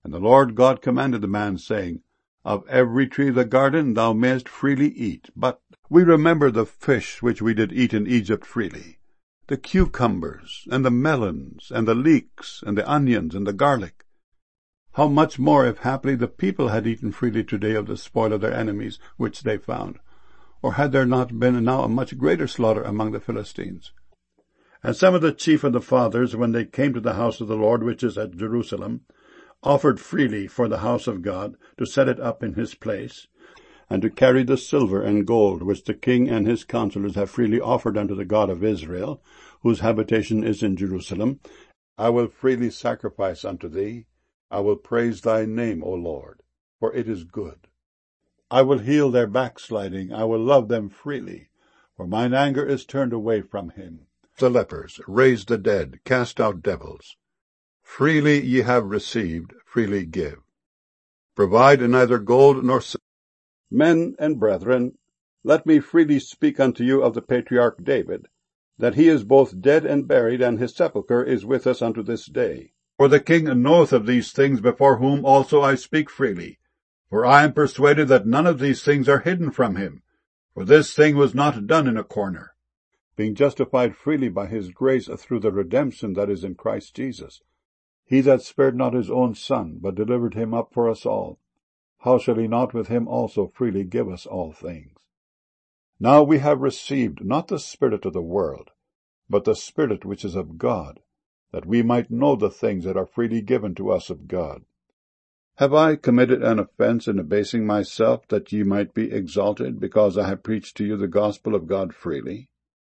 And the Lord God commanded the man, saying, Of every tree of the garden thou mayest freely eat, but we remember the fish which we did eat in Egypt freely, the cucumbers, and the melons, and the leeks, and the onions, and the garlic. How much more if haply the people had eaten freely today of the spoil of their enemies which they found? Or had there not been now a much greater slaughter among the Philistines? And some of the chief of the fathers, when they came to the house of the Lord which is at Jerusalem, offered freely for the house of God, to set it up in his place, and to carry the silver and gold which the king and his counselors have freely offered unto the God of Israel, whose habitation is in Jerusalem. I will freely sacrifice unto thee. I will praise thy name, O Lord, for it is good. I will heal their backsliding. I will love them freely, for mine anger is turned away from him. The lepers, raise the dead, cast out devils. Freely ye have received, freely give. Provide neither gold nor silver. Men and brethren, let me freely speak unto you of the patriarch David, that he is both dead and buried, and his sepulchre is with us unto this day. For the king knoweth of these things, before whom also I speak freely. For I am persuaded that none of these things are hidden from him. For this thing was not done in a corner, being justified freely by his grace through the redemption that is in Christ Jesus. He that spared not his own Son, but delivered him up for us all, how shall he not with him also freely give us all things? Now we have received not the spirit of the world, but the Spirit which is of God, that we might know the things that are freely given to us of God. Have I committed an offense in abasing myself, that ye might be exalted, because I have preached to you the gospel of God freely?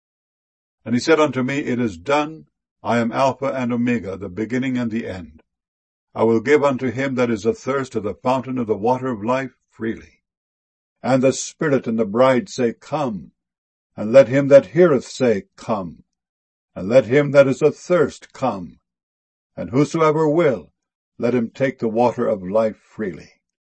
And he said unto me, It is done. I am Alpha and Omega, the beginning and the end. I will give unto him that is athirst of the fountain of the water of life freely. And the Spirit and the bride say, Come. And let him that heareth say, Come. And let him that is athirst come. And whosoever will, let him take the water of life freely.